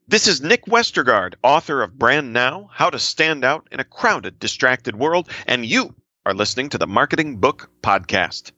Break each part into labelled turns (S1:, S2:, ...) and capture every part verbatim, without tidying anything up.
S1: This is Nick Westergaard, author of Brand Now, How to Stand Out in a Crowded, Distracted World, and you are listening to the Marketing Book Podcast.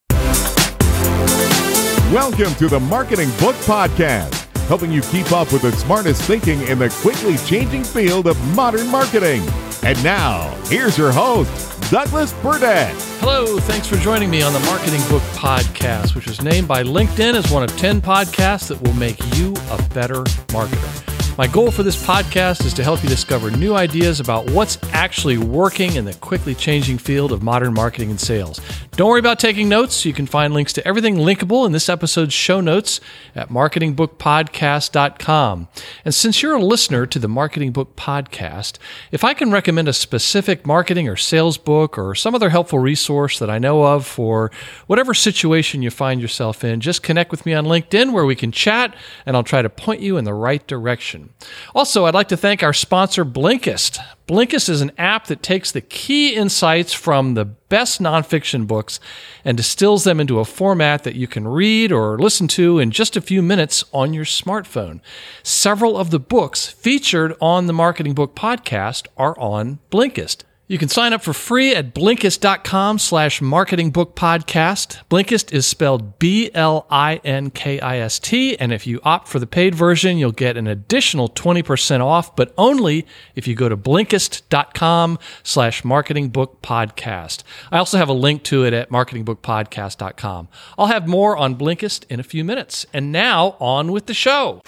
S2: Welcome to the Marketing Book Podcast, helping you keep up with the smartest thinking in the quickly changing field of modern marketing. And now, here's your host, Douglas Burdett.
S3: Hello, thanks for joining me on the Marketing Book Podcast, which was named by LinkedIn as one of ten podcasts that will make you a better marketer. My goal for this podcast is to help you discover new ideas about what's actually working in the quickly changing field of modern marketing and sales. Don't worry about taking notes. You can find links to everything linkable in this episode's show notes at marketing book podcast dot com. And since you're a listener to the Marketing Book Podcast, if I can recommend a specific marketing or sales book or some other helpful resource that I know of for whatever situation you find yourself in, just connect with me on LinkedIn where we can chat and I'll try to point you in the right direction. Also, I'd like to thank our sponsor, Blinkist. Blinkist is an app that takes the key insights from the best nonfiction books and distills them into a format that you can read or listen to in just a few minutes on your smartphone. Several of the books featured on the Marketing Book Podcast are on Blinkist. You can sign up for free at Blinkist dot com slash marketing book podcast. Blinkist is spelled B L I N K I S T, and if you opt for the paid version, you'll get an additional twenty percent off, but only if you go to Blinkist dot com slash marketing book podcast. I also have a link to it at marketing book podcast dot com. I'll have more on Blinkist in a few minutes. And now, on with the show.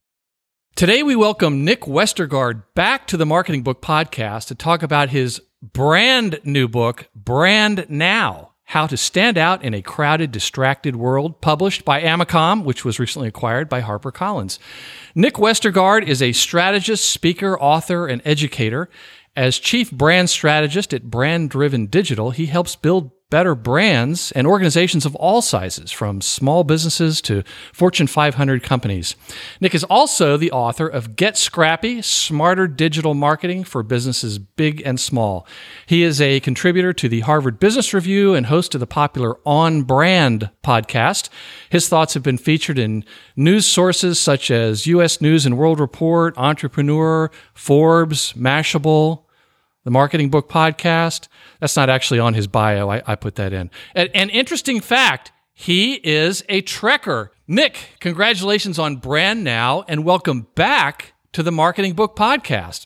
S3: Today, we welcome Nick Westergaard back to the Marketing Book Podcast to talk about his brand new book, Brand Now, How to Stand Out in a Crowded, Distracted World, published by Amicom, which was recently acquired by HarperCollins. Nick Westergaard is a strategist, speaker, author, and educator. As chief brand strategist at Brand Driven Digital, he helps build better brands and organizations of all sizes, from small businesses to Fortune five hundred companies. Nick is also the author of Get Scrappy, Smarter Digital Marketing for Businesses Big and Small. He is a contributor to the Harvard Business Review and host of the popular On Brand podcast. His thoughts have been featured in news sources such as U S News and World Report, Entrepreneur, Forbes, Mashable, the Marketing Book Podcast. That's not actually on his bio. I, I put that in. An, an interesting fact, he is a Trekker. Nick, congratulations on Brand Now, and welcome back to the Marketing Book Podcast.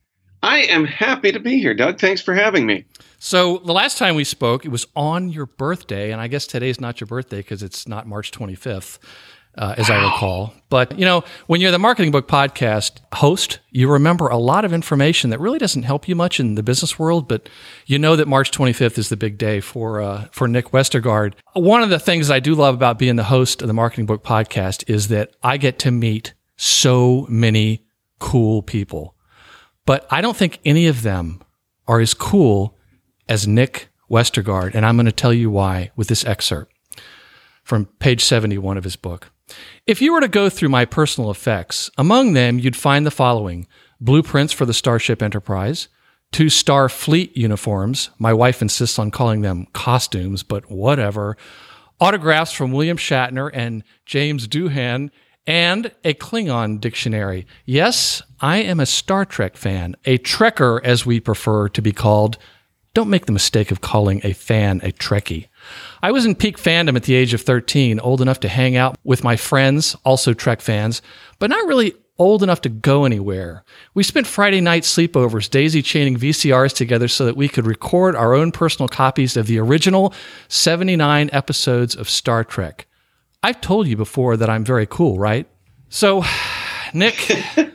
S1: I am happy to be here, Doug. Thanks for having me.
S3: So the last time we spoke, it was on your birthday, and I guess today's not your birthday because it's not March twenty-fifth. Uh, as wow. I recall. But, you know, when you're the Marketing Book Podcast host, you remember a lot of information that really doesn't help you much in the business world, but you know that March twenty-fifth is the big day for uh, for Nick Westergaard. One of the things I do love about being the host of the Marketing Book Podcast is that I get to meet so many cool people. But I don't think any of them are as cool as Nick Westergaard, and I'm going to tell you why with this excerpt from page seventy-one of his book. If you were to go through my personal effects, among them you'd find the following: blueprints for the Starship Enterprise, two Starfleet uniforms, my wife insists on calling them costumes, but whatever, autographs from William Shatner and James Doohan, and a Klingon dictionary. Yes, I am a Star Trek fan, a Trekker as we prefer to be called. Don't make the mistake of calling a fan a Trekkie. I was in peak fandom at the age of thirteen, old enough to hang out with my friends, also Trek fans, but not really old enough to go anywhere. We spent Friday night sleepovers daisy-chaining V C Rs together so that we could record our own personal copies of the original seventy-nine episodes of Star Trek. I've told you before that I'm very cool, right? So, Nick...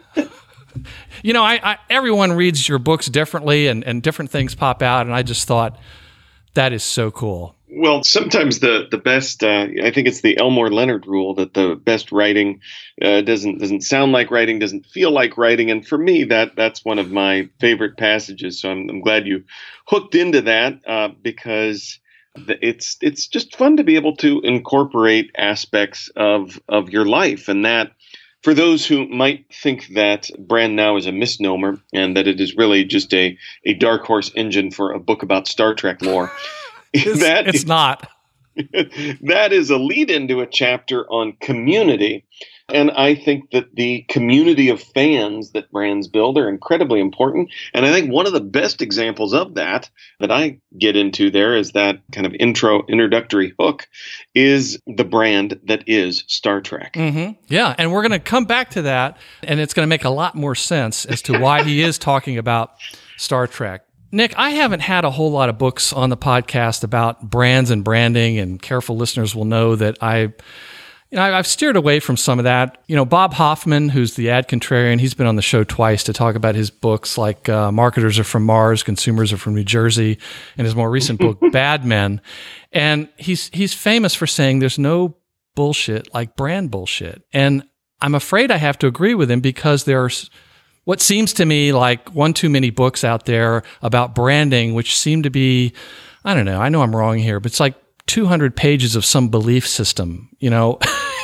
S3: You know, I, I, everyone reads your books differently and, and different things pop out, and I just thought, that is so cool.
S1: Well, sometimes the the best, uh, I think it's the Elmore Leonard rule that the best writing uh, doesn't doesn't sound like writing, doesn't feel like writing, and for me, that that's one of my favorite passages. So I'm, I'm glad you hooked into that uh, because it's it's just fun to be able to incorporate aspects of of your life, and that. For those who might think that Brand Now is a misnomer and that it is really just a, a dark horse engine for a book about Star Trek lore,
S3: it's,
S1: that
S3: it's
S1: is,
S3: not.
S1: That is a lead into a chapter on community And I think that the community of fans that brands build are incredibly important. And I think one of the best examples of that that I get into there is that kind of intro, introductory hook is the brand that is Star Trek.
S3: Mm-hmm. Yeah, and we're going to come back to that, and it's going to make a lot more sense as to why he is talking about Star Trek. Nick, I haven't had a whole lot of books on the podcast about brands and branding, and careful listeners will know that I... You know, I've steered away from some of that. You know, Bob Hoffman, who's the ad contrarian, he's been on the show twice to talk about his books like uh, Marketers Are From Mars, Consumers Are From New Jersey, and his more recent book, Bad Men. And he's he's famous for saying there's no bullshit like brand bullshit. And I'm afraid I have to agree with him because there's what seems to me like one too many books out there about branding, which seem to be, I don't know, I know I'm wrong here, but it's like two hundred pages of some belief system, you know,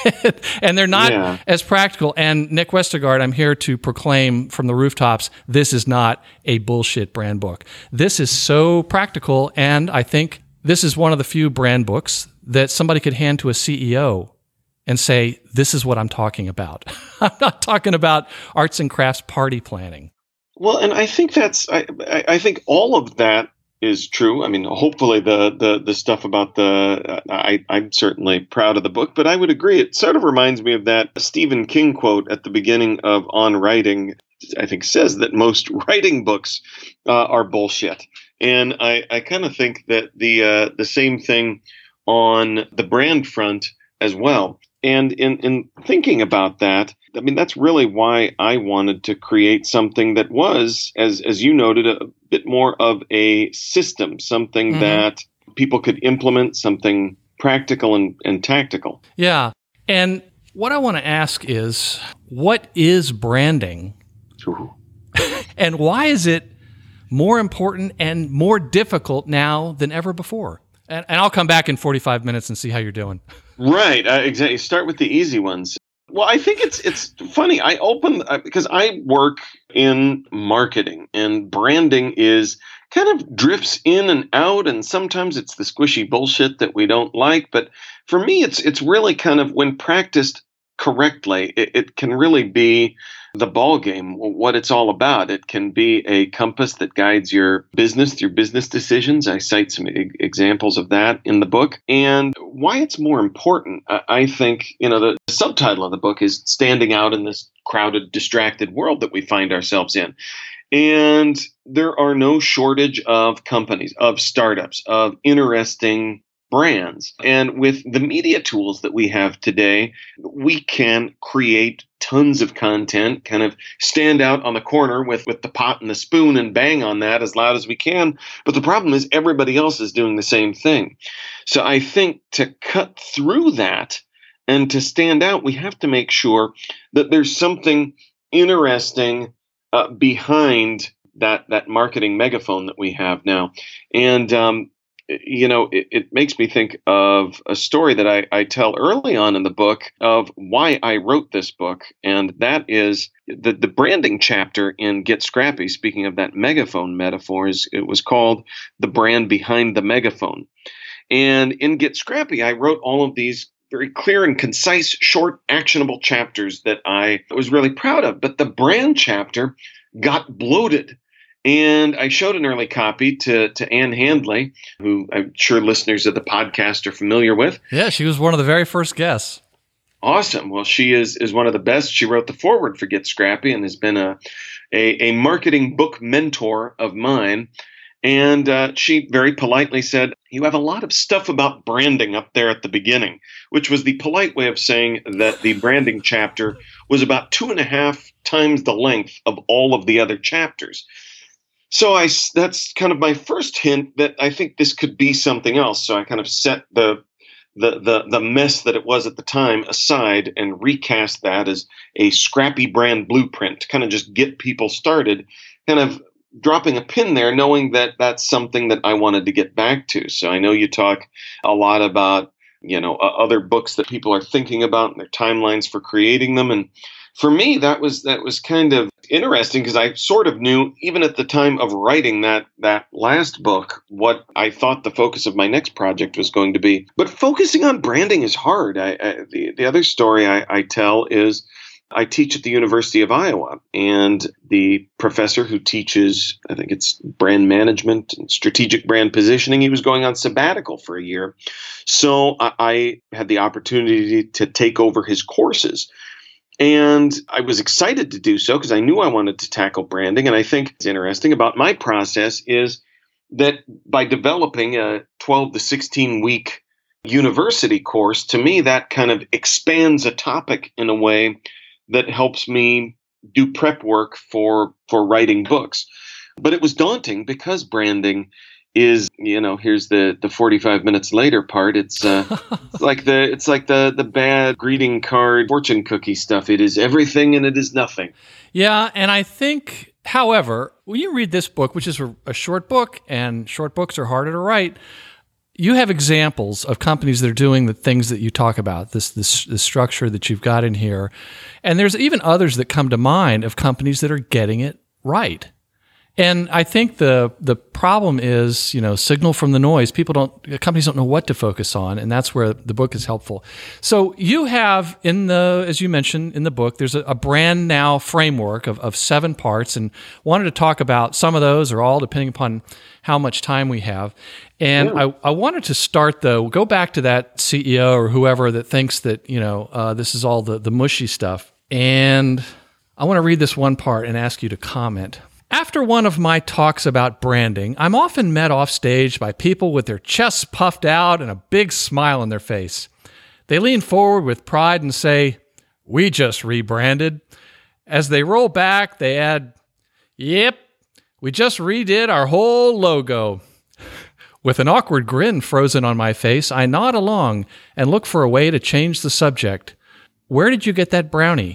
S3: and they're not yeah. as practical. And Nick Westergaard, I'm here to proclaim from the rooftops, this is not a bullshit brand book. This is so practical. And I think this is one of the few brand books that somebody could hand to a C E O and say, this is what I'm talking about. I'm not talking about arts and crafts party planning.
S1: Well, and I think that's, I, I think all of that is true. I mean, hopefully the the the stuff about the, uh, I, I'm certainly proud of the book, but I would agree. It sort of reminds me of that Stephen King quote at the beginning of On Writing, I think says that most writing books uh, are bullshit. And I, I kind of think that the uh, the same thing on the brand front as well. And in, in thinking about that, I mean, that's really why I wanted to create something that was, as as you noted, a bit more of a system, something mm-hmm. that people could implement, something practical and, and tactical.
S3: Yeah. And what I want to ask is, what is branding? And why is it more important and more difficult now than ever before? And, and I'll come back in forty-five minutes and see how you're doing.
S1: Right. Uh, exactly. Start with the easy ones. Well, I think it's it's funny. I open uh, because I work in marketing, and branding is kind of drifts in and out, and sometimes it's the squishy bullshit that we don't like. But for me, it's it's really kind of, when practiced correctly, it, it can really be the ball game, what it's all about. It can be a compass that guides your business through business decisions. I cite some e- examples of that in the book. And why it's more important, I, I think, you know, the, the subtitle of the book is Standing Out in This Crowded, Distracted World that we find ourselves in. And there are no shortage of companies, of startups, of interesting brands. And with the media tools that we have today, we can create tons of content, kind of stand out on the corner with, with the pot and the spoon and bang on that as loud as we can. But the problem is everybody else is doing the same thing. So I think to cut through that and to stand out, we have to make sure that there's something interesting uh, behind that, that marketing megaphone that we have now. And, um, you know, it, it makes me think of a story that I, I tell early on in the book of why I wrote this book. And that is the, the branding chapter in Get Scrappy. Speaking of that megaphone metaphor, is it was called The Brand Behind the Megaphone. And in Get Scrappy, I wrote all of these very clear and concise, short, actionable chapters that I was really proud of. But the brand chapter got bloated. And I showed an early copy to, to Ann Handley, who I'm sure listeners of the podcast are familiar with.
S3: Yeah, she was one of the very first guests.
S1: Awesome. Well, she is is one of the best. She wrote the foreword for Get Scrappy and has been a, a, a marketing book mentor of mine. And uh, she very politely said, you have a lot of stuff about branding up there at the beginning, which was the polite way of saying that the branding chapter was about two and a half times the length of all of the other chapters. So I, that's kind of my first hint that I think this could be something else. So I kind of set the, the the the mess that it was at the time aside and recast that as a scrappy brand blueprint to kind of just get people started, kind of dropping a pin there, knowing that that's something that I wanted to get back to. So I know you talk a lot about, you know, uh, other books that people are thinking about and their timelines for creating them. And for me, that was that was kind of interesting because I sort of knew, even at the time of writing that that last book, what I thought the focus of my next project was going to be. But focusing on branding is hard. I, I, the, the other story I, I tell is I teach at the University of Iowa, and the professor who teaches, I think it's brand management and strategic brand positioning, he was going on sabbatical for a year. So I, I had the opportunity to take over his courses. And I was excited to do so because I knew I wanted to tackle branding. And I think it's interesting about my process is that by developing a twelve to sixteen week university course, to me, that kind of expands a topic in a way that helps me do prep work for for writing books. But it was daunting because branding is, you know, here's the the forty-five minutes later part. It's uh, it's like the it's like the the bad greeting card fortune cookie stuff. It is everything and it is nothing.
S3: Yeah, and I think, however, when you read this book, which is a, a short book, and short books are harder to write, you have examples of companies that are doing the things that you talk about, this, this this structure that you've got in here. And there's even others that come to mind of companies that are getting it right. And I think the the problem is, you know, signal from the noise. People don't, companies don't know what to focus on, and that's where the book is helpful. So you have in the, as you mentioned in the book, there's a, a brand now framework of, of seven parts, and wanted to talk about some of those or all, depending upon how much time we have. And yeah. I, I wanted to start, though, go back to that C E O or whoever that thinks that, you know, uh, this is all the, the mushy stuff. And I want to read this one part and ask you to comment. After one of my talks about branding, I'm often met off stage by people with their chests puffed out and a big smile on their face. They lean forward with pride and say, "We just rebranded." As they roll back, they add, "Yep, we just redid our whole logo." With an awkward grin frozen on my face, I nod along and look for a way to change the subject. Where did you get that brownie?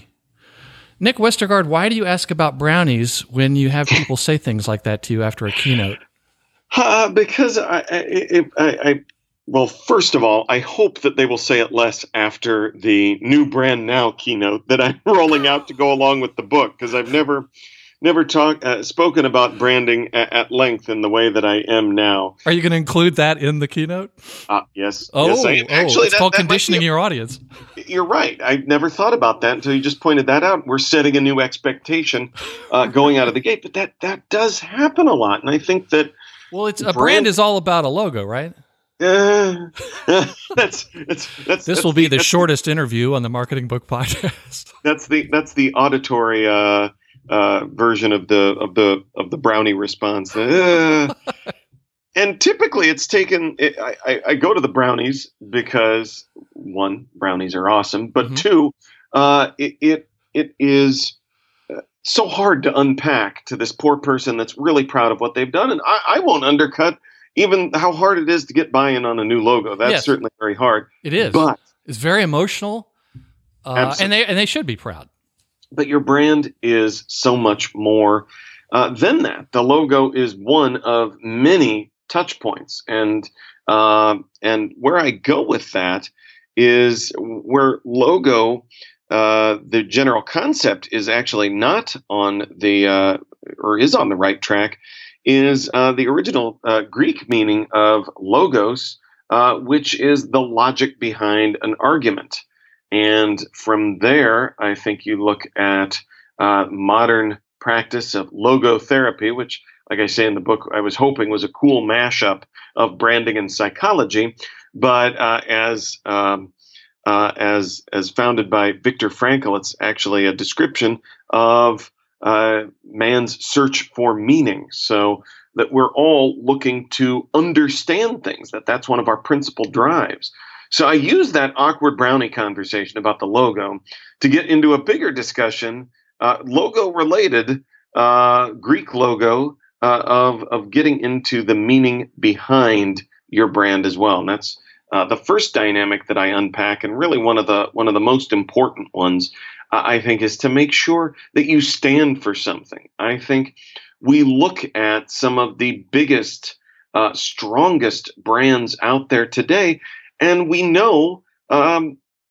S3: Nick Westergaard, why do you ask about brownies when you have people say things like that to you after a keynote?
S1: Uh, because I, I, I, I, well, first of all, I hope that they will say it less after the new Brand Now keynote that I'm rolling out to go along with the book, because I've never, never talked, uh, spoken about branding at, at length in the way that I am now.
S3: Are you going to include that in the keynote?
S1: Uh, yes.
S3: Oh,
S1: yes, I am. Actually,
S3: oh, it's
S1: that,
S3: called
S1: that
S3: conditioning
S1: a,
S3: your audience.
S1: You're right. I never thought about that until you just pointed that out. We're setting a new expectation uh, going out of the gate, but that that does happen a lot, and I think that
S3: well, it's a brand, brand is all about a logo, right?
S1: Uh, that's, that's, that's,
S3: this
S1: that's
S3: will be the,
S1: the
S3: shortest interview on the Marketing Book Podcast.
S1: That's the that's the auditory uh, uh, version of the of the of the brownie response. Uh, and typically, it's taken. It, I, I go to the brownies because one, brownies are awesome, but mm-hmm. two, uh, it, it it is so hard to unpack to this poor person that's really proud of what they've done, and I, I won't undercut even how hard it is to get buy-in on a new logo. That's yes. certainly very hard.
S3: It is,
S1: but
S3: it's very emotional, uh, and they and they should be proud.
S1: But your brand is so much more uh, than that. The logo is one of many touch points, and uh, and where I go with that is where logo, uh, the general concept is actually not on the uh, or is on the right track. Is uh, the original uh, Greek meaning of logos, uh, which is the logic behind an argument. And from there, I think you look at uh, modern practice of logotherapy, which, like I say in the book, I was hoping was a cool mashup of branding and psychology. But uh, as um, uh, as as founded by Viktor Frankl, it's actually a description of uh, man's search for meaning. So that we're all looking to understand things, that that's one of our principal drives. So I use that awkward brownie conversation about the logo to get into a bigger discussion, uh, logo-related, uh, Greek logo, uh, of of getting into the meaning behind your brand as well. And that's uh, the first dynamic that I unpack, and really one of the one of the most important ones, uh, I think, is to make sure that you stand for something. I think we look at some of the biggest, uh, strongest brands out there today, and we know um,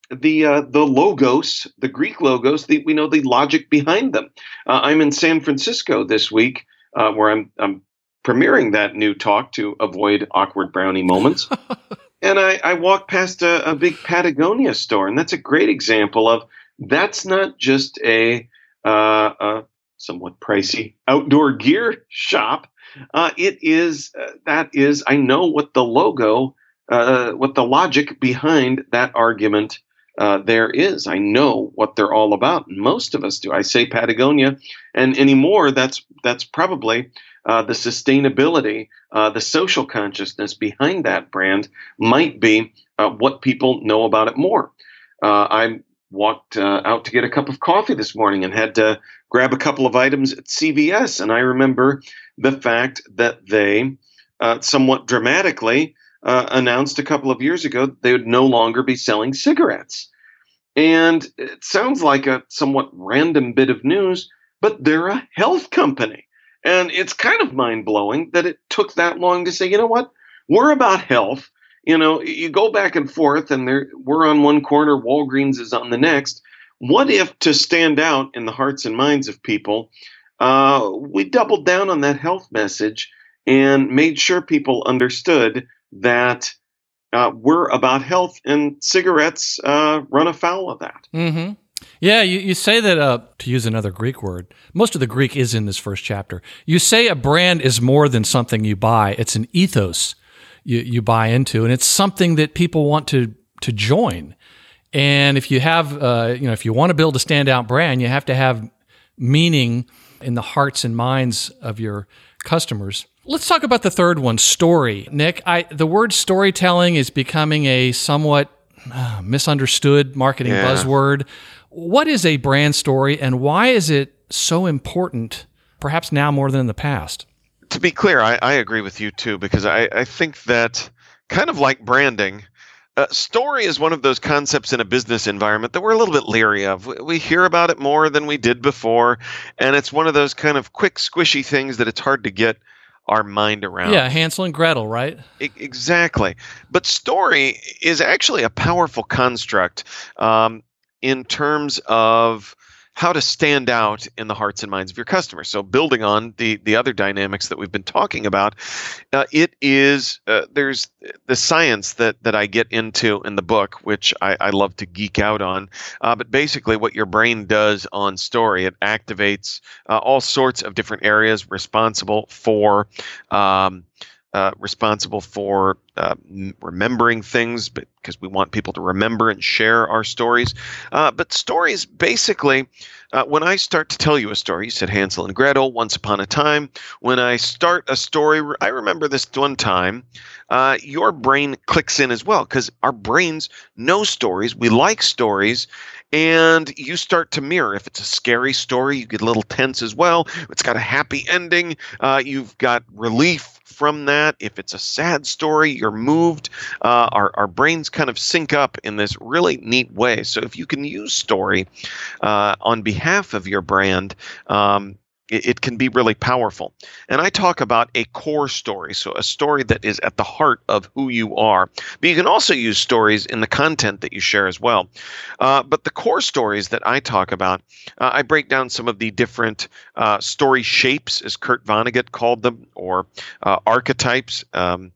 S1: the uh, the logos, the Greek logos, the, we know the logic behind them. Uh, I'm in San Francisco this week, uh, where I'm, I'm premiering that new talk to avoid awkward brownie moments. And I, I walked past a, a big Patagonia store, and that's a great example of that's not just a, uh, a somewhat pricey outdoor gear shop. Uh, it is uh, that is I know what the logo, uh, what the logic behind that argument uh, there is. I know what they're all about. And most of us do. I say Patagonia, and anymore that's that's probably. Uh, the sustainability, uh, the social consciousness behind that brand might be uh, what people know about it more. Uh, I walked uh, out to get a cup of coffee this morning and had to grab a couple of items at C V S. And I remember the fact that they uh, somewhat dramatically uh, announced a couple of years ago that they would no longer be selling cigarettes. And it sounds like a somewhat random bit of news, but they're a health company. And it's kind of mind-blowing that it took that long to say, you know what, we're about health. You know, you go back and forth, and there, we're on one corner, Walgreens is on the next. What if, to stand out in the hearts and minds of people, uh, we doubled down on that health message and made sure people understood that uh, we're about health, and cigarettes uh, run afoul of that.
S3: Mm-hmm. Yeah, you, you say that, uh, to use another Greek word, most of the Greek is in this first chapter. You say a brand is more than something you buy. It's an ethos you, you buy into, and it's something that people want to to join. And if you have, uh, you know, if you want to build a standout brand, you have to have meaning in the hearts and minds of your customers. Let's talk about the third one, story. Nick, I, the word storytelling is becoming a somewhat uh, misunderstood marketing yeah. buzzword. What is a brand story, and why is it so important, perhaps now more than in the past?
S4: To be clear, I, I agree with you too, because I, I think that kind of like branding, uh, story is one of those concepts in a business environment that we're a little bit leery of. We, we hear about it more than we did before, and it's one of those kind of quick, squishy things that it's hard to get our mind around.
S3: Yeah, Hansel and Gretel, right?
S4: I, exactly. But story is actually a powerful construct. Um, in terms of how to stand out in the hearts and minds of your customers. So building on the the other dynamics that we've been talking about, uh, it is, uh, there's the science that that I get into in the book, which I, I love to geek out on. Uh, but basically what your brain does on story, it activates uh, all sorts of different areas responsible for um, Uh, responsible for uh, m- remembering things, but because we want people to remember and share our stories. Uh, but stories, basically, uh, when I start to tell you a story, you said Hansel and Gretel, Once Upon a Time. When I start a story, I remember this one time, uh, your brain clicks in as well, because our brains know stories. We like stories. And you start to mirror. If it's a scary story, you get a little tense as well. It's got a happy ending. Uh, you've got relief from that. If it's a sad story, you're moved. Uh, our, our brains kind of sync up in this really neat way. So if you can use story uh, on behalf of your brand, um, it, it can be really powerful. And I talk about a core story, so a story that is at the heart of who you are. But you can also use stories in the content that you share as well. Uh, but the core stories that I talk about, uh, I break down some of the different uh, story shapes, as Kurt Vonnegut called them, or uh, archetypes. Um,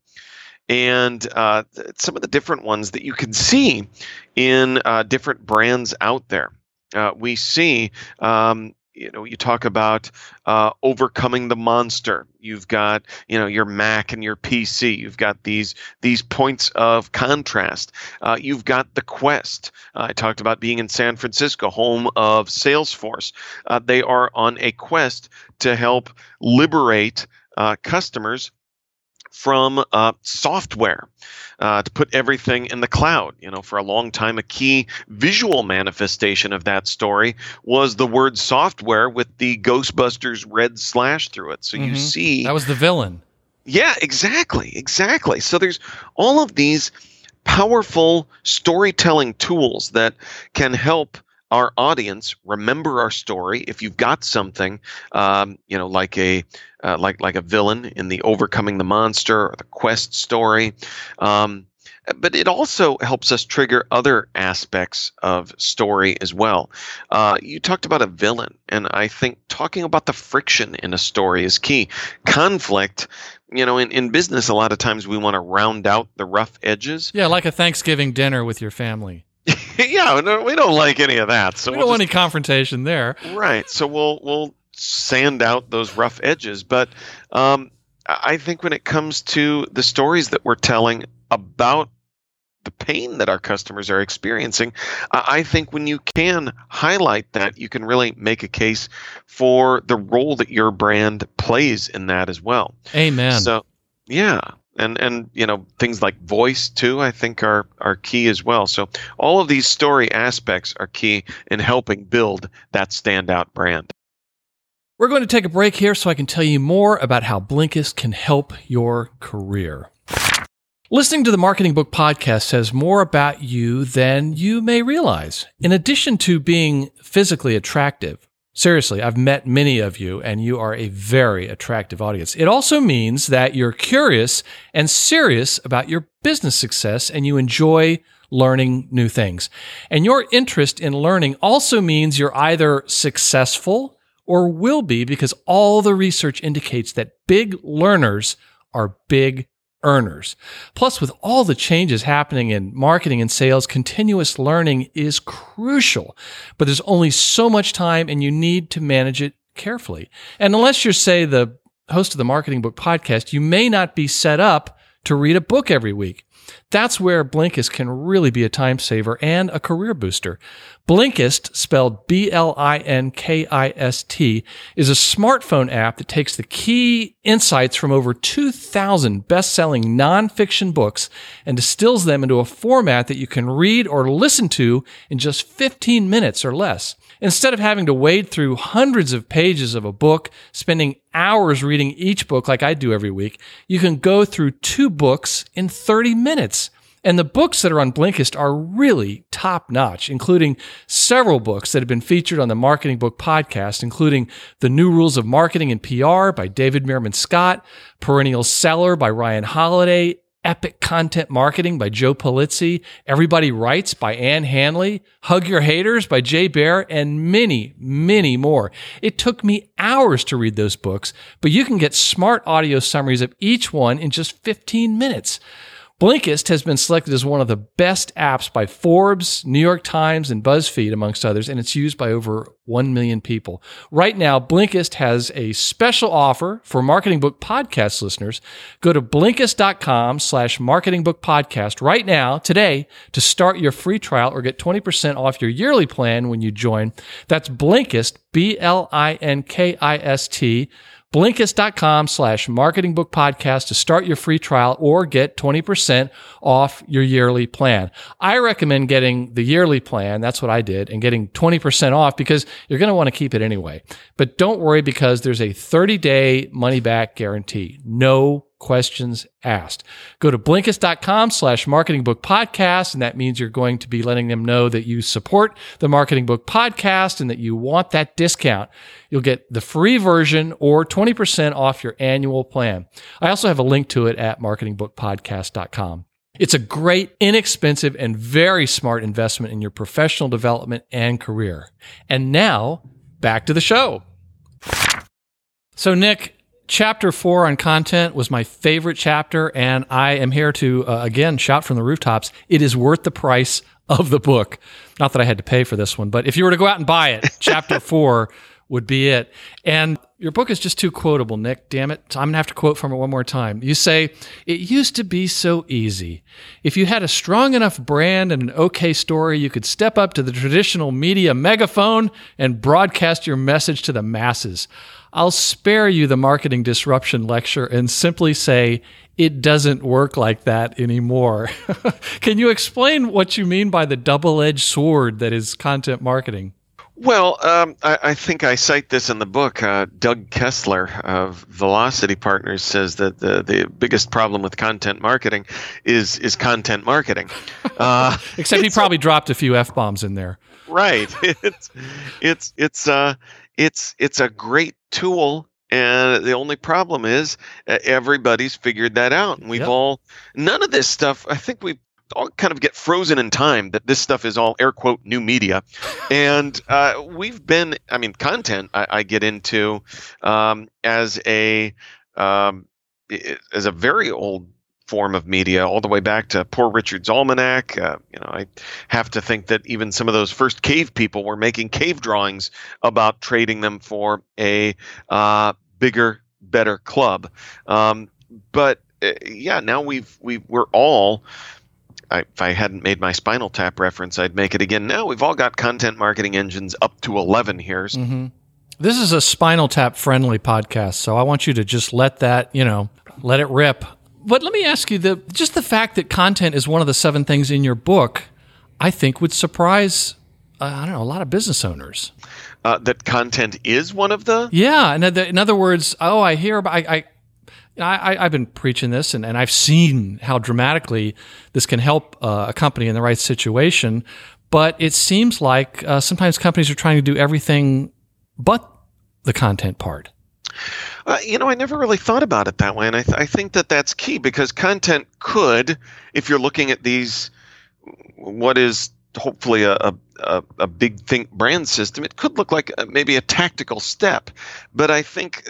S4: and uh, some of the different ones that you can see in uh, different brands out there. Uh, we see um, You know, you talk about uh, overcoming the monster. You've got, you know, your Mac and your P C. You've got these these points of contrast. Uh, you've got the Quest. Uh, I talked about being in San Francisco, home of Salesforce. Uh, they are on a quest to help liberate uh, customers from uh, software, uh, to put everything in the cloud. You know, for a long time, a key visual manifestation of that story was the word software with the Ghostbusters red slash through it. So mm-hmm. you see...
S3: That was the villain.
S4: Yeah, exactly, exactly. So there's all of these powerful storytelling tools that can help our audience remember our story. If you've got something, um, you know, like a uh, like like a villain in the Overcoming the Monster or the Quest story, um, but it also helps us trigger other aspects of story as well. Uh, you talked about a villain, and I think talking about the friction in a story is key. Conflict, you know, in, in business, a lot of times we want to round out the rough edges.
S3: Yeah, like a Thanksgiving dinner with your family.
S4: Yeah, no, we don't like any of that. So
S3: we
S4: we'll
S3: don't want
S4: just,
S3: any confrontation there.
S4: Right. So we'll we'll sand out those rough edges. But um, I think when it comes to the stories that we're telling about the pain that our customers are experiencing, I think when you can highlight that, you can really make a case for the role that your brand plays in that as well.
S3: Amen.
S4: So, yeah. And, and you know, things like voice, too, I think are, are key as well. So all of these story aspects are key in helping build that standout brand.
S3: We're going to take a break here so I can tell you more about how Blinkist can help your career. Listening to the Marketing Book Podcast says more about you than you may realize. In addition to being physically attractive, seriously, I've met many of you, and you are a very attractive audience. It also means that you're curious and serious about your business success, and you enjoy learning new things. And your interest in learning also means you're either successful or will be, because all the research indicates that big learners are big earners. Plus, with all the changes happening in marketing and sales, continuous learning is crucial. But there's only so much time, and you need to manage it carefully. And unless you're, say, the host of the Marketing Book Podcast, you may not be set up to read a book every week. That's where Blinkist can really be a time saver and a career booster. Blinkist, spelled B L I N K I S T, is a smartphone app that takes the key insights from over two thousand best-selling nonfiction books and distills them into a format that you can read or listen to in just fifteen minutes or less. Instead of having to wade through hundreds of pages of a book, spending hours reading each book like I do every week, you can go through two books in thirty minutes. And the books that are on Blinkist are really top-notch, including several books that have been featured on the Marketing Book Podcast, including The New Rules of Marketing and P R by David Meerman Scott, Perennial Seller by Ryan Holiday, Epic Content Marketing by Joe Pulizzi, Everybody Writes by Ann Hanley, Hug Your Haters by Jay Baer, and many, many more. It took me hours to read those books, but you can get smart audio summaries of each one in just fifteen minutes. Blinkist has been selected as one of the best apps by Forbes, New York Times, and BuzzFeed, amongst others, and it's used by over one million people. Right now, Blinkist has a special offer for Marketing Book Podcast listeners. Go to Blinkist.com slash Marketing Book Podcast right now, today, to start your free trial or get twenty percent off your yearly plan when you join. That's Blinkist, B L I N K I S T, Blinkist.com slash Marketing Book Podcast to start your free trial or get twenty percent off your yearly plan. I recommend getting the yearly plan. That's what I did, and getting twenty percent off because you're going to want to keep it anyway. But don't worry, because there's a thirty-day money-back guarantee. No questions asked. Go to Blinkist.com slash Marketing Book Podcast, and that means you're going to be letting them know that you support the Marketing Book Podcast and that you want that discount. You'll get the free version or twenty percent off your annual plan. I also have a link to it at marketing book podcast dot com. It's a great, inexpensive, and very smart investment in your professional development and career. And now, back to the show. So, Nick, Chapter four on content was my favorite chapter, and I am here to, uh, again, shout from the rooftops. It is worth the price of the book. Not that I had to pay for this one, but if you were to go out and buy it, Chapter four would be it. And your book is just too quotable, Nick. Damn it. I'm going to have to quote from it one more time. You say, "It used to be so easy. If you had a strong enough brand and an okay story, you could step up to the traditional media megaphone and broadcast your message to the masses. I'll spare you the marketing disruption lecture and simply say it doesn't work like that anymore." Can you explain what you mean by the double-edged sword that is content marketing?
S4: Well, um, I, I think I cite this in the book. Uh, Doug Kessler of Velocity Partners says that the, the biggest problem with content marketing is is content marketing. Uh,
S3: Except he probably a, dropped a few F-bombs in there.
S4: Right. It's it's it's uh it's it's a great tool And the only problem is uh, everybody's figured that out. And we've
S3: Yep.
S4: all, none of this stuff, I think we all kind of get frozen in time that this stuff is all air quote new media. And uh, we've been, I mean, content I, I get into um, as a, um, as a very old form of media, all the way back to Poor Richard's Almanac. Uh, you know, I have to think that even some of those first cave people were making cave drawings about trading them for a uh, bigger, better club. Um, but uh, yeah, now we've we we're all. I, if I hadn't made my Spinal Tap reference, I'd make it again. Now we've all got content marketing engines up to eleven here.
S3: Mm-hmm. This is a Spinal Tap friendly podcast, so I want you to just let that, you know, let it rip. But let me ask you, the just the fact that content is one of the seven things in your book, I think would surprise, uh, I don't know, a lot of business owners.
S4: Uh, that content is one of the?
S3: Yeah. In other, in other words, oh, I hear about, I, I, I, I've been preaching this and, and I've seen how dramatically this can help uh, a company in the right situation. But it seems like uh, sometimes companies are trying to do everything but the content part.
S4: Uh, you know, I never really thought about it that way, and I, th- I think that that's key because content could, if you're looking at these, what is hopefully a, a, a big think brand system, it could look like maybe a tactical step. But I think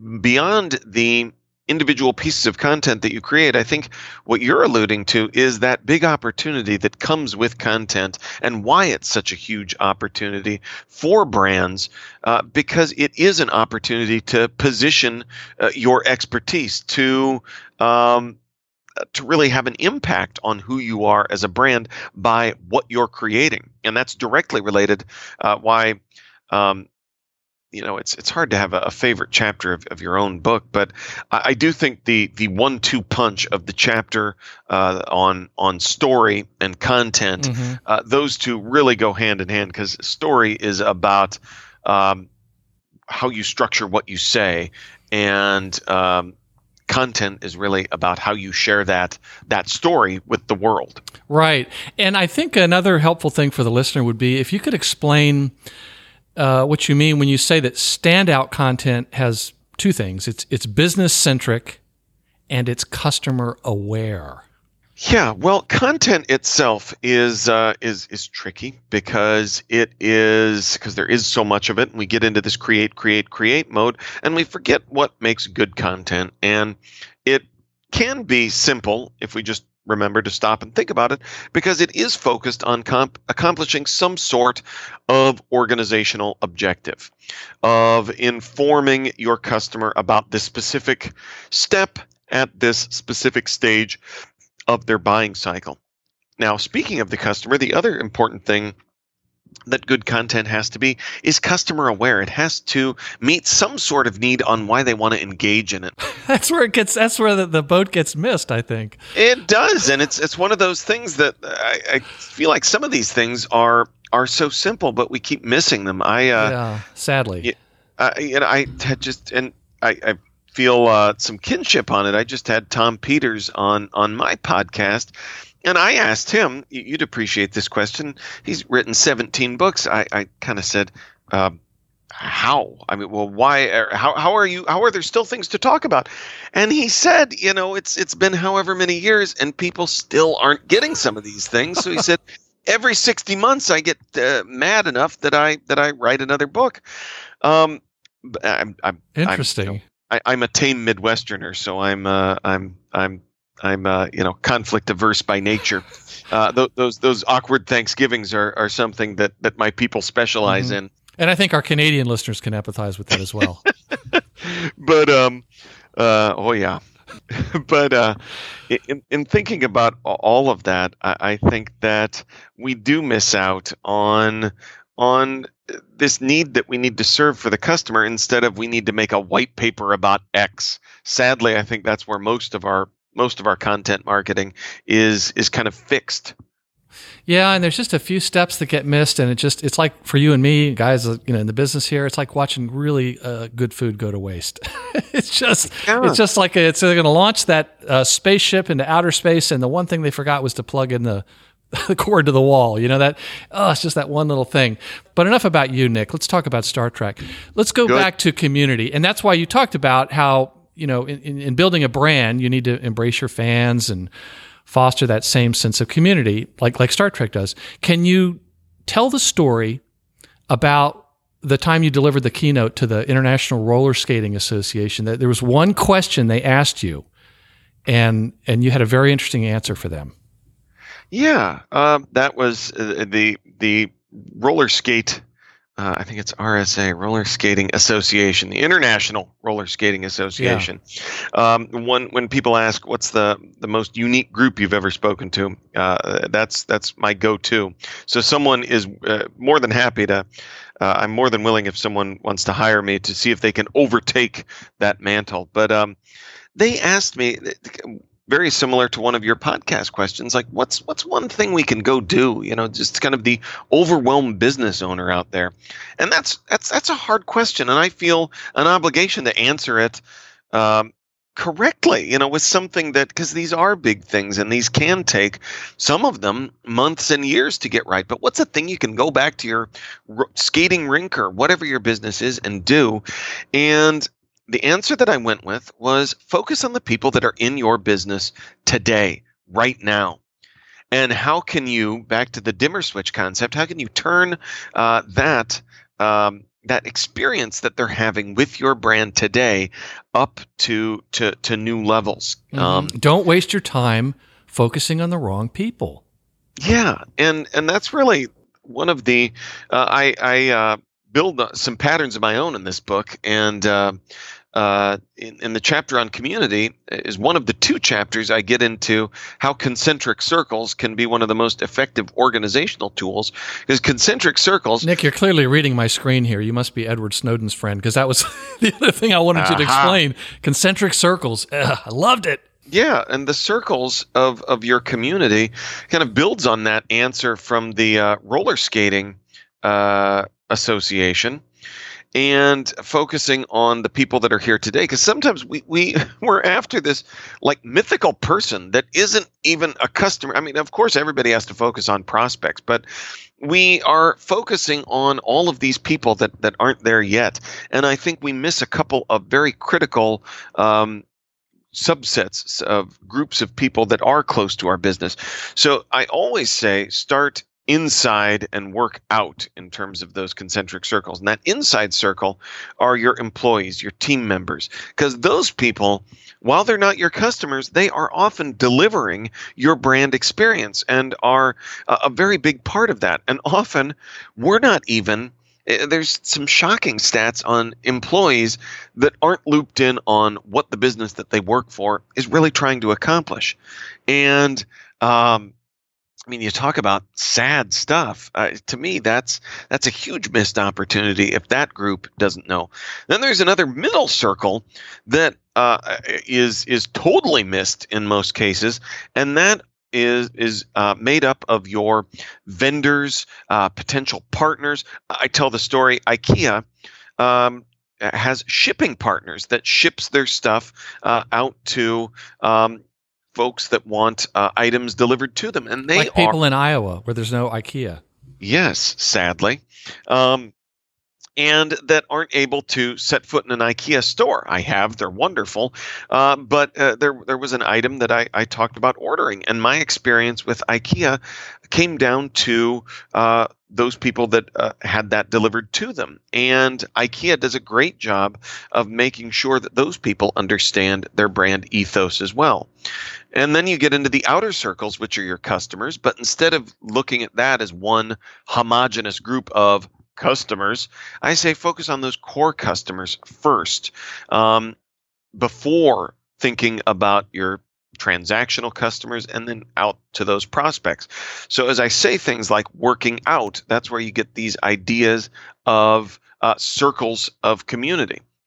S4: beyond the individual pieces of content that you create, I think what you're alluding to is that big opportunity that comes with content and why it's such a huge opportunity for brands, uh, because it is an opportunity to position uh, your expertise to um, to really have an impact on who you are as a brand by what you're creating. And that's directly related uh, why um, you know, it's it's hard to have a, a favorite chapter of, of your own book, but I, I do think the the one two punch of the chapter uh, on on story and content,
S3: Mm-hmm.
S4: uh, those two really go hand in hand because story is about um, how you structure what you say, and um, content is really about how you share that that story with the world.
S3: Right. And I think another helpful thing for the listener would be if you could explain Uh, what you mean when you say that standout content has two things. It's it's business centric and it's customer aware.
S4: Yeah, well, content itself is uh, is is tricky because it is because there is so much of it, and we get into this create, create, create mode, and we forget what makes good content. And it can be simple if we just remember to stop and think about it, because it is focused on comp- accomplishing some sort of organizational objective, of informing your customer about this specific step at this specific stage of their buying cycle. Now, speaking of the customer, the other important thing that good content has to be is customer aware. It has to meet some sort of need on why they want to engage in it.
S3: That's where it gets. That's where the, the boat gets missed, I think.
S4: It does, and it's it's one of those things that I, I feel like some of these things are are so simple, but we keep missing them. I uh,
S3: yeah, sadly.
S4: I, you know, I had just and I, I feel uh, some kinship on it. I just had Tom Peters on on my podcast. And I asked him, you'd appreciate this question. He's written seventeen books. I, I kind of said, uh, how? I mean, well, why? Are, how, how are you? How are there still things to talk about? And he said, you know, it's it's been however many years and people still aren't getting some of these things. So he said, every sixty months I get uh, mad enough that I that I write another book. Um, I'm, I'm
S3: Interesting.
S4: I'm, you know, I, I'm a tame Midwesterner, so I'm uh, I'm I'm. I'm, uh, you know, conflict averse by nature. Uh, th- those those awkward Thanksgivings are, are something that, that my people specialize
S3: Mm-hmm.
S4: in.
S3: And I think our Canadian listeners can empathize with that as well.
S4: But um, uh, oh yeah. But uh, in in thinking about all of that, I, I think that we do miss out on on this need that we need to serve for the customer instead of we need to make a white paper about X. Sadly, I think that's where most of our most of our content marketing is is kind of fixed.
S3: Yeah, and there's just a few steps that get missed, and it just it's like for you and me, guys, you know, in the business here, it's like watching really uh, good food go to waste. it's just
S4: Yeah.
S3: it's just like a, it's they're going to launch that uh, spaceship into outer space, and the one thing they forgot was to plug in the the cord to the wall. You know, that, oh, it's just that one little thing. But enough about you, Nick. Let's talk about Star Trek. Let's go
S4: Good.
S3: back to community. And that's why you talked about how, you know, in, in, in building a brand, you need to embrace your fans and foster that same sense of community like, like Star Trek does. Can you tell the story about the time you delivered the keynote to the International Roller Skating Association? That there was one question they asked you, and and you had a very interesting answer for them.
S4: Yeah, uh, that was uh, the the roller skate. Uh, I think it's R S A, Roller Skating Association, the International Roller Skating Association. Yeah. Um, when when people ask what's the the most unique group you've ever spoken to, uh, that's that's my go-to. So someone is uh, more than happy to. Uh, I'm more than willing if someone wants to hire me to see if they can overtake that mantle. But um, they asked me. Very similar to one of your podcast questions, like what's what's one thing we can go do? You know, just kind of the overwhelmed business owner out there, and that's that's that's a hard question, and I feel an obligation to answer it um, correctly. You know, with something that because these are big things, and these can take some of them months and years to get right. But what's a thing you can go back to your r- skating rink or whatever your business is and do, and the answer that I went with was focus on the people that are in your business today, right now. And how can you, back to the dimmer switch concept, how can you turn uh, that um, that experience that they're having with your brand today up to to, to new levels?
S3: Mm-hmm.
S4: Um,
S3: Don't waste your time focusing on the wrong people.
S4: Yeah, and and that's really one of the uh, I I uh, build some patterns of my own in this book, and uh, uh, in, in the chapter on community is one of the two chapters I get into how concentric circles can be one of the most effective organizational tools. Because concentric circles,
S3: Nick, you're clearly reading my screen here. You must be Edward Snowden's friend, because that was the other thing I wanted you to
S4: Aha.
S3: explain. Concentric circles. Ugh, I loved it.
S4: Yeah, and the circles of, of your community kind of builds on that answer from the uh, roller skating uh, association, and focusing on the people that are here today. Because sometimes we, we, we're after this like mythical person that isn't even a customer. I mean, of course, everybody has to focus on prospects, but we are focusing on all of these people that, that aren't there yet. And I think we miss a couple of very critical um, subsets of groups of people that are close to our business. So I always say start inside and work out in terms of those concentric circles. And that inside circle are your employees, your team members, because those people, while they're not your customers, they are often delivering your brand experience and are a, a very big part of that. And often we're not even There's some shocking stats on employees that aren't looped in on what the business that they work for is really trying to accomplish. And um, I mean, you talk about sad stuff. Uh, to me, that's that's a huge missed opportunity if that group doesn't know. Then there's another middle circle that uh, is is totally missed in most cases, and that is is uh, made up of your vendors, uh, potential partners. I tell the story, IKEA um, has shipping partners that ships their stuff uh, out to um, folks that want uh, items delivered to them. And they
S3: like people
S4: are,
S3: in Iowa where there's no IKEA.
S4: Yes, sadly. Um, and that aren't able to set foot in an IKEA store. I have; they're wonderful, uh, but uh, there there was an item that I, I talked about ordering, and my experience with IKEA came down to uh, those people that uh, had that delivered to them. And IKEA does a great job of making sure that those people understand their brand ethos as well. And then you get into the outer circles, which are your customers, but instead of looking at that as one homogeneous group of customers, I say focus on those core customers first, um, before thinking about your transactional customers and then out to those prospects. So as I say things like working out, that's where you get these ideas of uh, circles of community.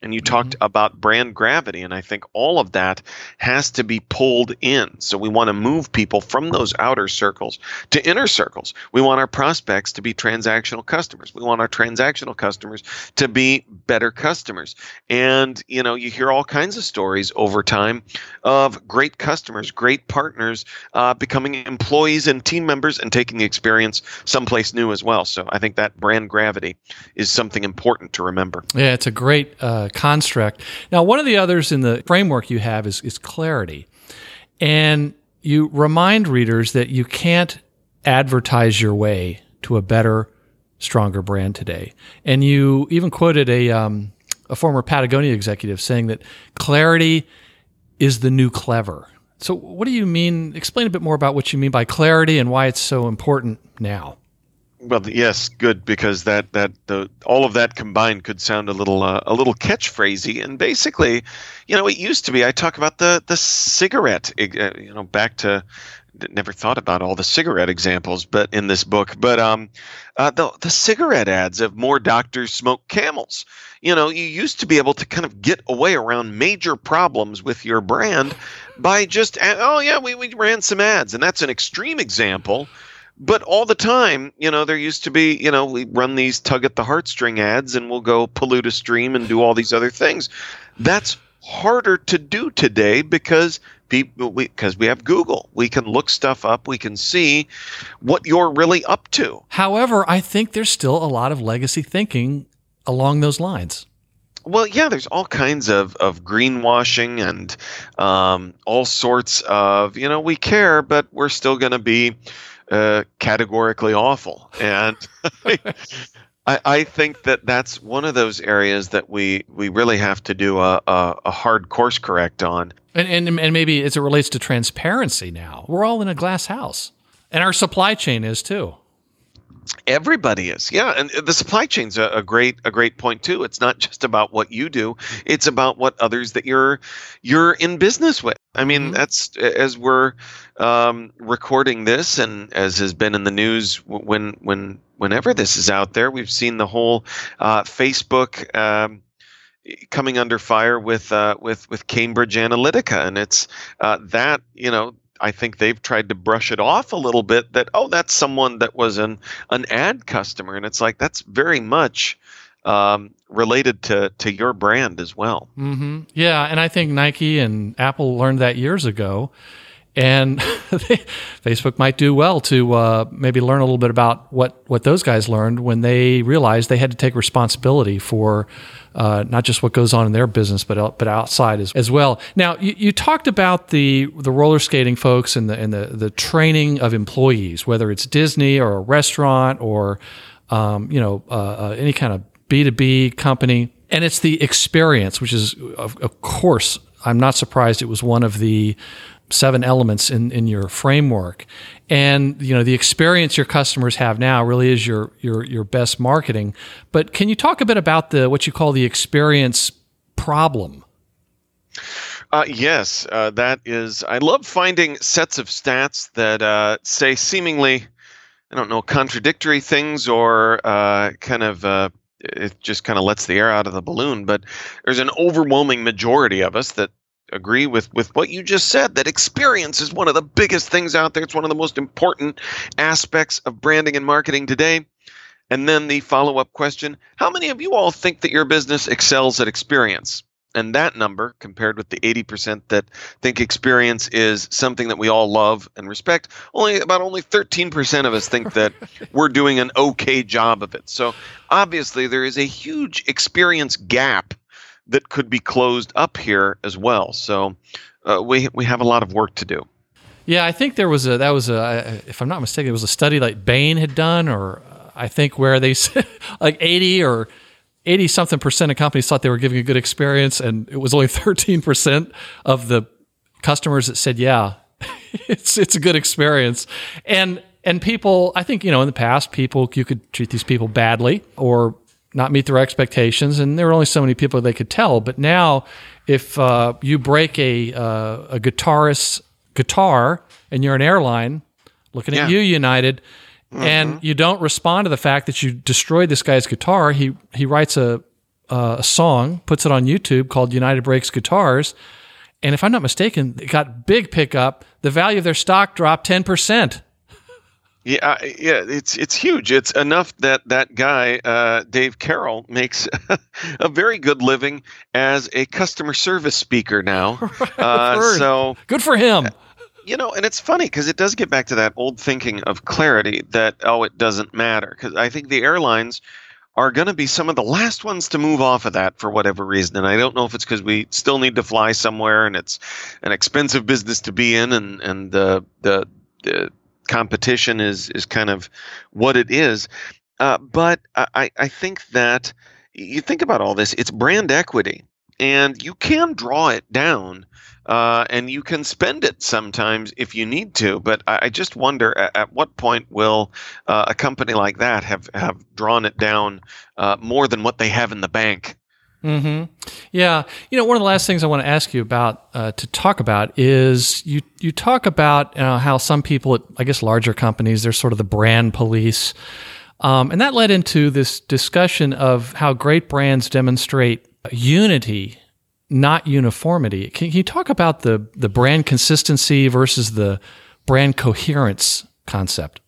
S4: And you talked mm-hmm. about brand gravity, and I think all of that has to be pulled in. So we want to move people from those outer circles to inner circles. We want our prospects to be transactional customers. We want our transactional customers to be better customers. And, you know, you hear all kinds of stories over time of great customers, great partners uh, becoming employees and team members and taking the experience someplace new as well. So I think that brand gravity is something important to remember.
S3: Yeah, it's a great uh, construct. Now, one of the others in the framework you have is, is clarity. And you remind readers that you can't advertise your way to a better, stronger brand today. And you even quoted a, um, a former Patagonia executive saying that clarity is the new clever. So what do you mean? Explain a bit more about what you mean by clarity and why it's so important now.
S4: Well, yes, good, because that that the all of that combined could sound a little uh, a little catchphrasy. And basically, you know, it used to be I talk about the the cigarette. Uh, you know, back to never thought about all the cigarette examples, but in this book, but um, uh, the the cigarette ads of more doctors smoke Camels. You know, you used to be able to kind of get away around major problems with your brand by just oh yeah, we we ran some ads, and that's an extreme example. But all the time, you know, there used to be, you know, we run these tug at the heartstring ads and we'll go pollute a stream and do all these other things. That's harder to do today because people, we, because we have Google. We can look stuff up. We can see what you're really up to.
S3: However, I think there's still a lot of legacy thinking along those lines.
S4: Well, yeah, there's all kinds of, of greenwashing and um, all sorts of, you know, we care, but we're still going to be Uh, categorically awful. And I, I think that that's one of those areas that we, we really have to do a, a, a hard course correct on.
S3: And, and and maybe as it relates to transparency now, we're all in a glass house. And our supply chain is too.
S4: Everybody is, yeah, and the supply chain's a, a great a great point too. It's not just about what you do; it's about what others that you're you're in business with. I mean, mm-hmm. that's as we're um, recording this, and as has been in the news when when whenever this is out there, we've seen the whole uh, Facebook um, coming under fire with uh, with with Cambridge Analytica, and it's uh, that you know. I think they've tried to brush it off a little bit that, oh, that's someone that was an, an ad customer. And it's like, that's very much um, related to, to your brand as well.
S3: Mm-hmm. Yeah. And I think Nike and Apple learned that years ago. And they, Facebook might do well to uh, maybe learn a little bit about what, what those guys learned when they realized they had to take responsibility for uh, not just what goes on in their business, but but outside as, as well. Now, you, you talked about the the roller skating folks and the and the, the training of employees, whether it's Disney or a restaurant or um, you know uh, uh, any kind of B two B company, and it's the experience, which is of, of course I'm not surprised it was one of the seven elements in, in your framework. And, you know, the experience your customers have now really is your, your, your best marketing. But can you talk a bit about the, what you call the experience problem?
S4: Uh, yes, uh, that is, I love finding sets of stats that uh, say seemingly, I don't know, contradictory things or uh, kind of, uh, it just kind of lets the air out of the balloon. But there's an overwhelming majority of us that agree with, with what you just said, that experience is one of the biggest things out there. It's one of the most important aspects of branding and marketing today. And then the follow-up question, how many of you all think that your business excels at experience? And that number, compared with the eighty percent that think experience is something that we all love and respect, only about only thirteen percent of us think that we're doing an okay job of it. So obviously there is a huge experience gap that could be closed up here as well. So uh, we we have a lot of work to do.
S3: Yeah, I think there was a, that was a, if I'm not mistaken, it was a study like Bain had done, or I think where they said like eighty or eighty something percent of companies thought they were giving a good experience, and it was only thirteen percent of the customers that said, yeah, it's it's a good experience. And and people, I think, you know, in the past, people, you could treat these people badly or not meet their expectations, and there were only so many people they could tell. But now, if uh, you break a uh, a guitarist's guitar and you're an airline, looking at yeah. you, United, mm-hmm. and you don't respond to the fact that you destroyed this guy's guitar, he he writes a uh, a song, puts it on YouTube called United Brakes Guitars, and if I'm not mistaken, it got big pickup. The value of their stock dropped ten percent.
S4: Yeah, yeah, it's it's huge. It's enough that that guy, uh, Dave Carroll, makes a very good living as a customer service speaker now. Uh, so
S3: good for him.
S4: You know, and it's funny because it does get back to that old thinking of clarity that, oh, it doesn't matter. Because I think the airlines are going to be some of the last ones to move off of that for whatever reason. And I don't know if it's because we still need to fly somewhere and it's an expensive business to be in, and, and the the the competition is is kind of what it is. Uh, but I, I think that you think about all this, it's brand equity. And you can draw it down, uh, and you can spend it sometimes if you need to. But I, I just wonder at, at what point will uh, a company like that have, have drawn it down uh, more than what they have in the bank?
S3: Mm-hmm. Yeah. You know, one of the last things I want to ask you about, uh, to talk about is you, you talk about uh, how some people at, I guess, larger companies, they're sort of the brand police. Um, and that led into this discussion of how great brands demonstrate unity, not uniformity. Can you talk about the, the brand consistency versus the brand coherence concept?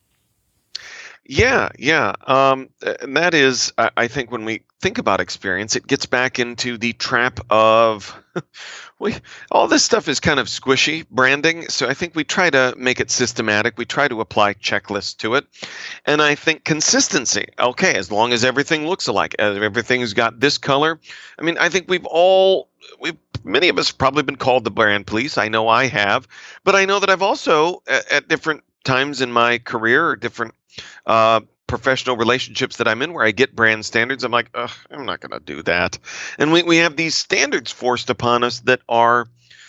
S4: Yeah, yeah. Um, and that is, I, I think when we think about experience, it gets back into the trap of, we, all this stuff is kind of squishy branding. So I think we try to make it systematic. We try to apply checklists to it. And I think consistency, okay, as long as everything looks alike, as everything's got this color. I mean, I think we've all, we've, many of us have probably been called the brand police. I know I have, but I know that I've also at, at different times in my career or different uh, professional relationships that I'm in where I get brand standards, I'm like, ugh, I'm not going to do that. And we, we have these standards forced upon us that are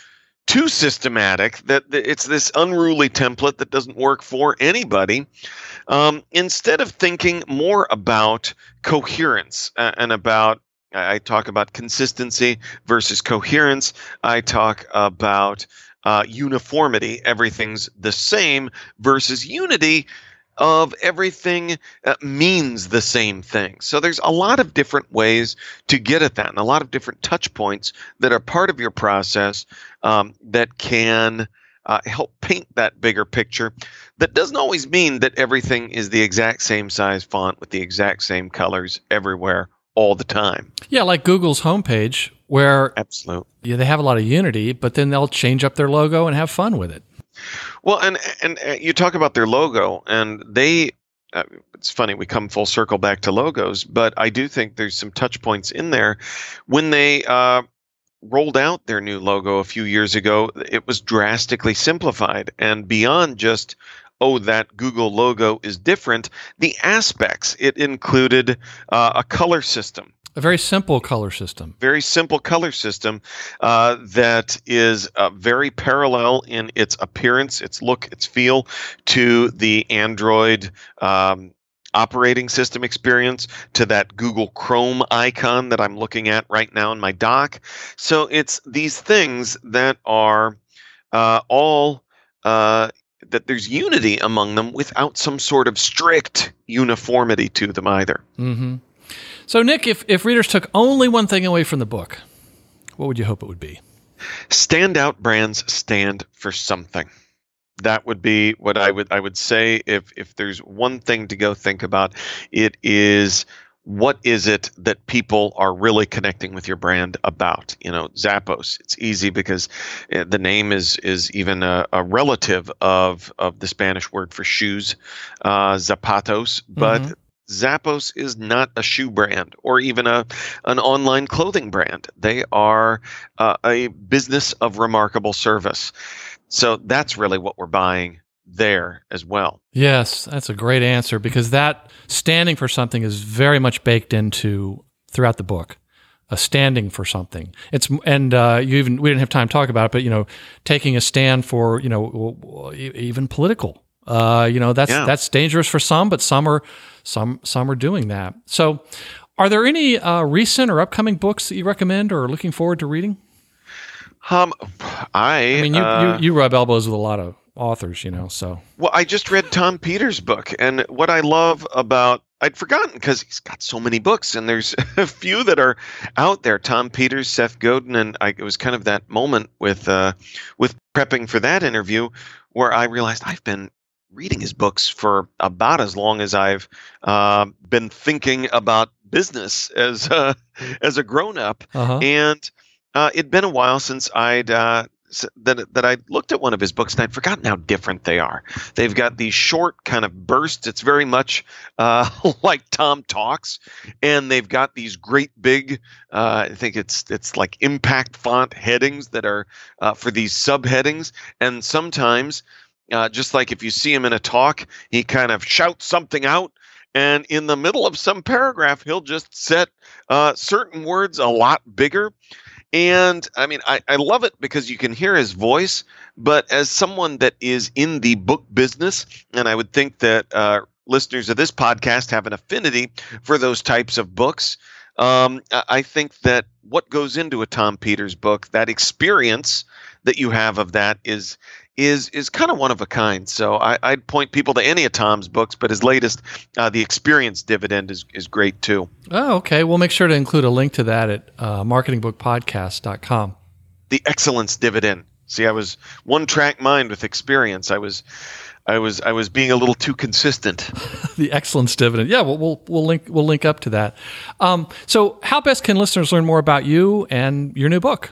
S4: too systematic, that, that it's this unruly template that doesn't work for anybody. Um, instead of thinking more about coherence uh, and about, I talk about consistency versus coherence. I talk about uh, uniformity, everything's the same, versus unity of everything uh, means the same thing. So there's a lot of different ways to get at that, and a lot of different touch points that are part of your process um, that can uh, help paint that bigger picture. That doesn't always mean that everything is the exact same size font with the exact same colors everywhere all the time. Yeah,
S3: like Google's homepage, where
S4: absolutely,
S3: yeah, they have a lot of unity, but then they'll change up their logo and have fun with it.
S4: Well, and and you talk about their logo, and they, uh, it's funny, we come full circle back to logos, but I do think there's some touch points in there. When they uh, rolled out their new logo a few years ago, it was drastically simplified, and beyond just, oh, that Google logo is different, the aspects, it included uh, a color system.
S3: A very simple color system.
S4: Very simple color system uh, that is uh, very parallel in its appearance, its look, its feel to the Android um, operating system experience, to that Google Chrome icon that I'm looking at right now in my dock. So it's these things that are uh, all uh, that there's unity among them without some sort of strict uniformity to them either.
S3: Mm-hmm. So, Nick, if, if readers took only one thing away from the book, what would you hope it would be?
S4: Standout brands stand for something. That would be what I would I would say. If if there's one thing to go think about, it is, what is it that people are really connecting with your brand about? You know, Zappos. It's easy because the name is is even a, a relative of of the Spanish word for shoes, uh, zapatos, but. Mm-hmm. Zappos is not a shoe brand or even a an online clothing brand. They are uh, a business of remarkable service. So that's really what we're buying there as well.
S3: Yes, that's a great answer, because that standing for something is very much baked into throughout the book. A standing for something. It's and uh, you even we didn't have time to talk about it, but you know, taking a stand for you know even political. Uh, you know, that's yeah. that's dangerous for some, but some are some some are doing that. So, are there any uh, recent or upcoming books that you recommend or are looking forward to reading?
S4: Um, I
S3: I mean, you,
S4: uh,
S3: you you rub elbows with a lot of authors, you know, so.
S4: Well, I just read Tom Peters' book, and what I love about, I'd forgotten because he's got so many books, and there's a few that are out there. Tom Peters, Seth Godin, and I, it was kind of that moment with uh, with prepping for that interview where I realized I've been reading his books for about as long as I've uh, been thinking about business as a, as a grown-up,
S3: Uh-huh.
S4: and uh, it'd been a while since I'd uh, s- that that I looked at one of his books, and I'd forgotten how different they are. They've got these short kind of bursts. It's very much uh, like Tom Talks, and they've got these great big, uh, I think it's it's like impact font headings that are uh, for these subheadings, and sometimes. Uh, just like if you see him in a talk, he kind of shouts something out, and in the middle of some paragraph, he'll just set uh, certain words a lot bigger. And I mean, I, I love it because you can hear his voice, but as someone that is in the book business, and I would think that uh, listeners of this podcast have an affinity for those types of books, um, I I think that what goes into a Tom Peters book, that experience that you have of that is is is kind of one of a kind. So I, I'd point people to any of Tom's books, but his latest, uh, The Experience Dividend, is is great too.
S3: Oh, okay. We'll make sure to include a link to that at uh, marketing book podcast dot com.
S4: The Excellence Dividend. See, I was one track mind with Experience. I was, I was, I was being a little too consistent.
S3: The Excellence Dividend. Yeah, we'll we'll, we'll link we'll link up to that. Um, so, how best can listeners learn more about you and your new book?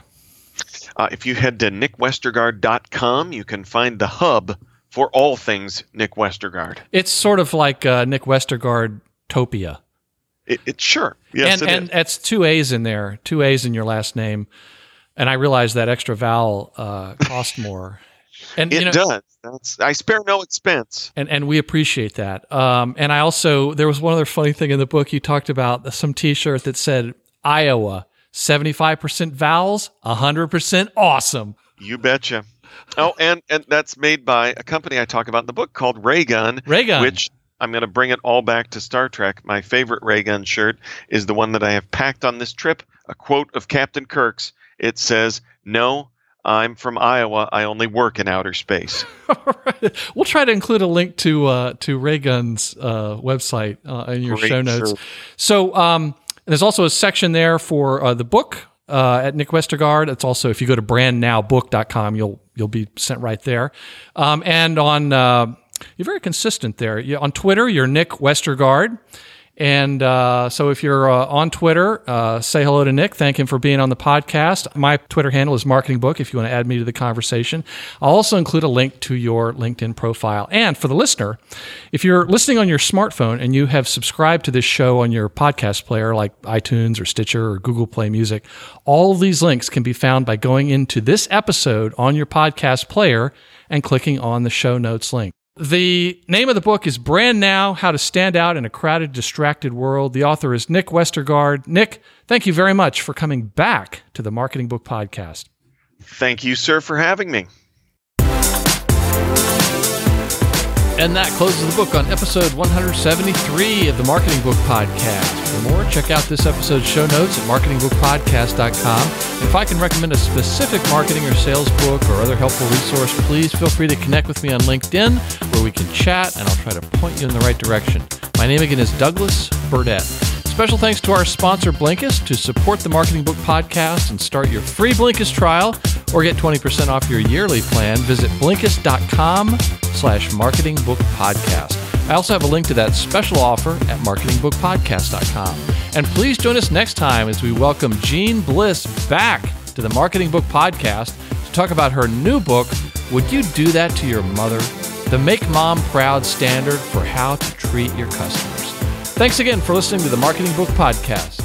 S4: Uh, if you head to nick westergaard dot com, you can find the hub for all things Nick Westergaard.
S3: It's sort of like uh, Nick Westergaard Topia.
S4: It, it sure, yes,
S3: and
S4: it
S3: and
S4: is.
S3: it's two A's in there, two A's in your last name, and I realized that extra vowel uh, cost more. And
S4: It
S3: you know,
S4: does. That's, I spare no expense.
S3: and and we appreciate that. Um, and I also there was one other funny thing in the book. You talked about some T-shirt that said Iowa. seventy-five percent vowels, one hundred percent awesome.
S4: You betcha. Oh, and, and that's made by a company I talk about in the book called Raygun.
S3: Raygun.
S4: Which I'm going to bring it all back to Star Trek. My favorite Raygun shirt is the one that I have packed on this trip, a quote of Captain Kirk's. It says, "No, I'm from Iowa. I only work in outer space."
S3: We'll try to include a link to uh, to Raygun's uh, website uh, in your
S4: Great
S3: show notes.
S4: shirt.
S3: So um, there's also a section there for uh, the book uh, at Nick Westergaard. It's also, if you go to brand now book dot com, you'll you'll be sent right there. Um, and on uh, you're very consistent there. You, on Twitter, you're Nick Westergaard. And uh, so if you're uh, on Twitter, uh, say hello to Nick. Thank him for being on the podcast. My Twitter handle is Marketing Book if you want to add me to the conversation. I'll also include a link to your LinkedIn profile. And for the listener, if you're listening on your smartphone and you have subscribed to this show on your podcast player like iTunes or Stitcher or Google Play Music, all of these links can be found by going into this episode on your podcast player and clicking on the show notes link. The name of the book is Brand Now, How to Stand Out in a Crowded, Distracted World. The author is Nick Westergaard. Nick, thank you very much for coming back to the Marketing Book Podcast.
S4: Thank you, sir, for having me.
S3: And that closes the book on episode one seventy-three of the Marketing Book Podcast. For more, check out this episode's show notes at marketing book podcast dot com. If I can recommend a specific marketing or sales book or other helpful resource, please feel free to connect with me on LinkedIn, where we can chat, and I'll try to point you in the right direction. My name again is Douglas Burdett. Special thanks to our sponsor, Blinkist. To support the Marketing Book Podcast and start your free Blinkist trial or get twenty percent off your yearly plan, visit blinkist dot com slash marketing book podcast. I also have a link to that special offer at marketing book podcast dot com. And please join us next time as we welcome Jean Bliss back to the Marketing Book Podcast to talk about her new book, Would You Do That to Your Mother? The Make Mom Proud Standard for How to Treat Your Customers. Thanks again for listening to the Marketing Book Podcast.